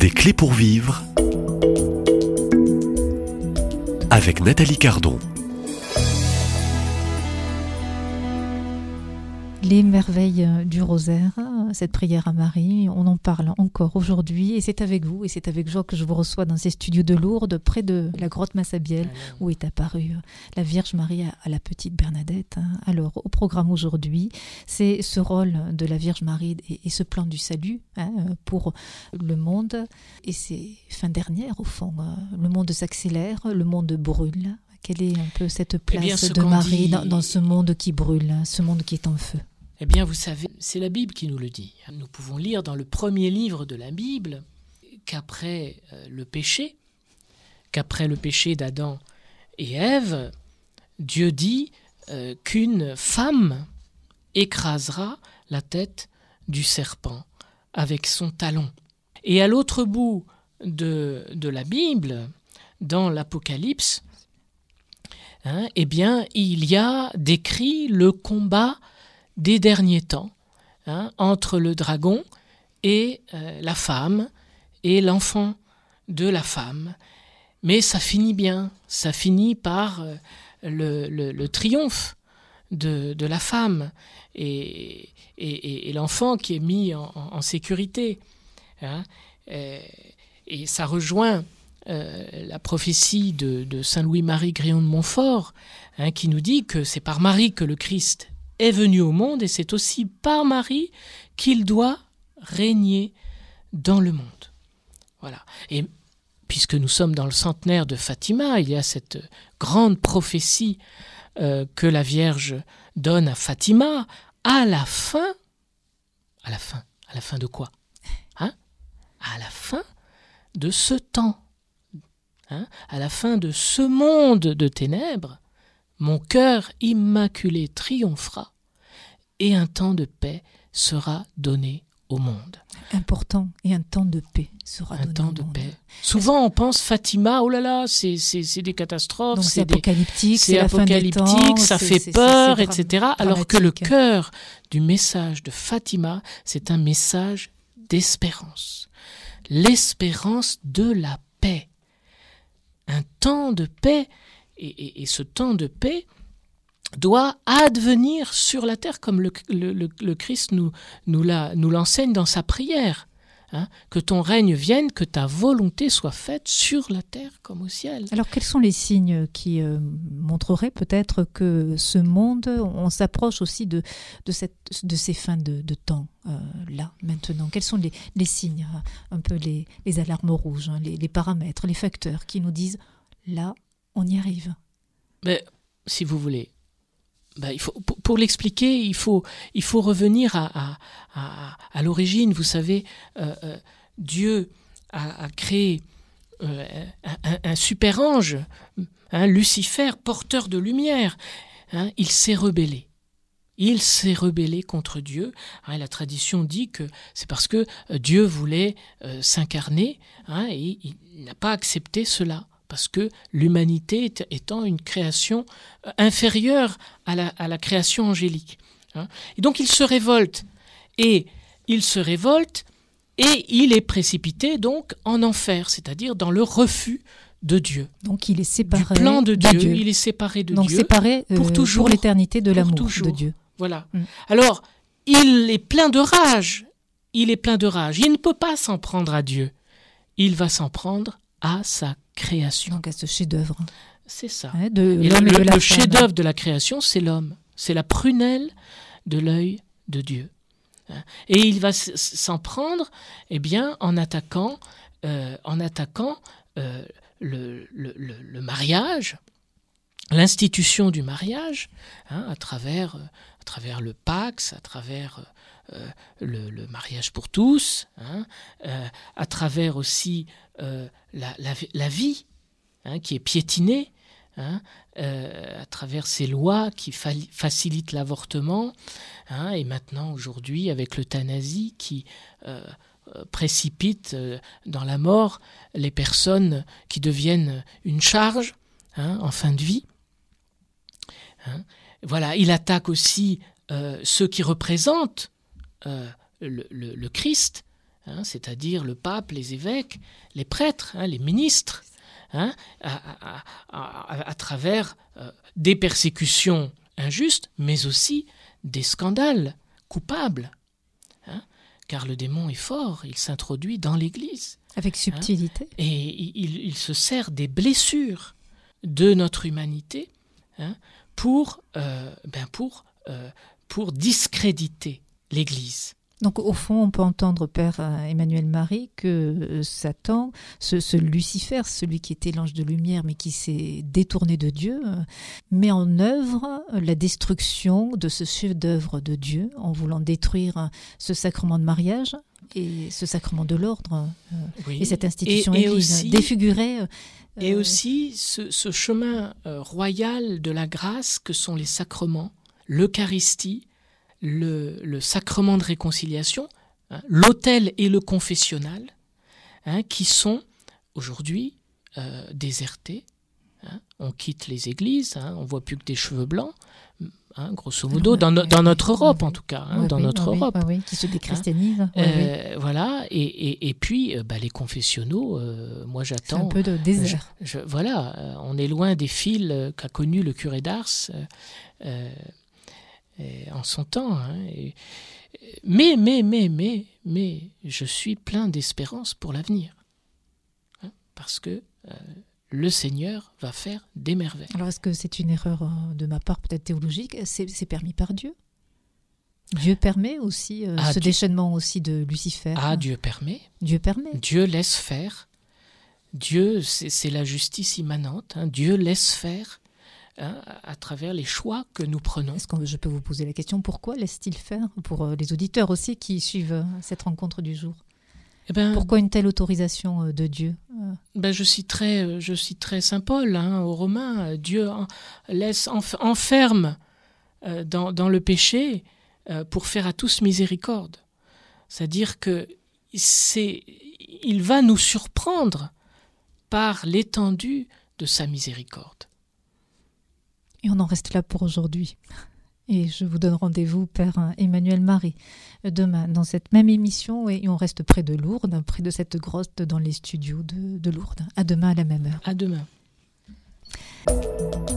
Des clés pour vivre avec Nathalie Cardon. Les merveilles du rosaire, cette prière à Marie, on en parle encore aujourd'hui et c'est avec vous et c'est avec joie que je vous reçois dans ces studios de Lourdes, près de la grotte Massabielle, où est apparue la Vierge Marie à la petite Bernadette. Alors, au programme aujourd'hui, c'est ce rôle de la Vierge Marie et ce plan du salut pour le monde. Et c'est fin dernière, au fond. Le monde s'accélère, le monde brûle. Quelle est un peu cette place de Marie dans ce monde qui brûle, ce monde qui est en feu? Eh bien, vous savez, c'est la Bible qui nous le dit. Nous pouvons lire dans le premier livre de la Bible qu'après le péché d'Adam et Ève, Dieu dit qu'une femme écrasera la tête du serpent avec son talon. Et à l'autre bout de la Bible, dans l'Apocalypse, eh bien, il y a décrit le combat des derniers temps entre le dragon et la femme et l'enfant de la femme. Mais ça finit bien, ça finit par le triomphe de la femme et l'enfant qui est mis en sécurité. Et ça rejoint la prophétie de Saint Louis-Marie Grillon de Montfort, qui nous dit que c'est par Marie que le Christ est venu au monde et c'est aussi par Marie qu'il doit régner dans le monde. Voilà. Et puisque nous sommes dans le centenaire de Fatima, il y a cette grande prophétie que la Vierge donne à Fatima à la fin de quoi ? À la fin de ce temps. À la fin de ce monde de ténèbres, mon cœur immaculé triomphera et un temps de paix sera donné au monde. Important, et un temps de paix sera donné au monde. Un temps de paix. Souvent on pense Fatima, oh là là, c'est des catastrophes, donc c'est apocalyptique, c'est la fin des temps, ça fait peur, etc. Alors que le cœur du message de Fatima, c'est un message d'espérance. L'espérance de la paix. Un temps de paix, et ce temps de paix doit advenir sur la terre, comme le Christ nous l'enseigne dans sa prière. Que ton règne vienne, que ta volonté soit faite sur la terre comme au ciel. Alors quels sont les signes qui montreraient peut-être que ce monde, on s'approche aussi de ces fins de temps là, maintenant? Quels sont les signes, un peu les alarmes rouges, les paramètres, les facteurs qui nous disent là, on y arrive? Mais, si vous voulez, il faut, pour l'expliquer, il faut revenir à l'origine. Vous savez, Dieu a créé un super ange, Lucifer, porteur de lumière. Il s'est rebellé. Il s'est rebellé contre Dieu. La tradition dit que c'est parce que Dieu voulait s'incarner et il n'a pas accepté cela. Parce que l'humanité étant une création inférieure à la création angélique. Et donc il se révolte. Et il est précipité donc en enfer, c'est-à-dire dans le refus de Dieu. Donc il est séparé du plan de Dieu. Dieu. Il est séparé de donc Dieu. Donc séparé pour toujours, pour l'éternité de l'amour de Dieu. Voilà. Alors, il est plein de rage. Il ne peut pas s'en prendre à Dieu. Il va s'en prendre à sa création. Donc à ce chef-d'œuvre. C'est ça. Le chef-d'œuvre de la création, c'est l'homme. C'est la prunelle de l'œil de Dieu. Et il va s'en prendre, en attaquant le mariage, l'institution du mariage, à travers le Pax, à travers le mariage pour tous, à travers aussi la vie qui est piétinée, à travers ces lois qui facilitent l'avortement, et maintenant aujourd'hui avec l'euthanasie qui précipite dans la mort les personnes qui deviennent une charge en fin de vie. Voilà, il attaque aussi ceux qui représentent le Christ, c'est-à-dire le pape, les évêques, les prêtres, les ministres, à travers des persécutions injustes, mais aussi des scandales coupables. Car le démon est fort, il s'introduit dans l'Église. Avec subtilité. Et il se sert des blessures de notre humanité pour discréditer l'Église. Donc au fond, on peut entendre, Père Emmanuel Marie, que Satan, ce Lucifer, celui qui était l'ange de lumière mais qui s'est détourné de Dieu, met en œuvre la destruction de ce chef-d'œuvre de Dieu en voulant détruire ce sacrement de mariage et ce sacrement de l'ordre et cette institution Église défigurée. Et aussi ce chemin royal de la grâce que sont les sacrements, l'Eucharistie, le sacrement de réconciliation, l'autel et le confessionnal, qui sont aujourd'hui désertés. On quitte les églises, on ne voit plus que des cheveux blancs, grosso modo, dans notre Europe en tout cas, Europe. Qui se déchristianisent. Voilà, et puis les confessionnaux, moi j'attends... C'est un peu de désert. On est loin des fils qu'a connus le curé d'Ars en son temps. Mais je suis plein d'espérance pour l'avenir. Parce que le Seigneur va faire des merveilles. Alors est-ce que c'est une erreur de ma part, peut-être théologique? C'est permis par Dieu? Dieu permet aussi déchaînement aussi de Lucifer. Dieu permet. Dieu permet. Dieu laisse faire. Dieu, c'est la justice immanente. Dieu laisse faire. À travers les choix que nous prenons. Est-ce que je peux vous poser la question, pourquoi laisse-t-il faire, pour les auditeurs aussi qui suivent cette rencontre du jour? Pourquoi une telle autorisation de Dieu? Je citerai saint Paul aux Romains. Dieu enferme dans le péché pour faire à tous miséricorde. C'est-à-dire que il va nous surprendre par l'étendue de sa miséricorde. Et on en reste là pour aujourd'hui. Et je vous donne rendez-vous, Père Emmanuel Marie, demain dans cette même émission. Et on reste près de Lourdes, près de cette grotte dans les studios de Lourdes. À demain à la même heure. À demain.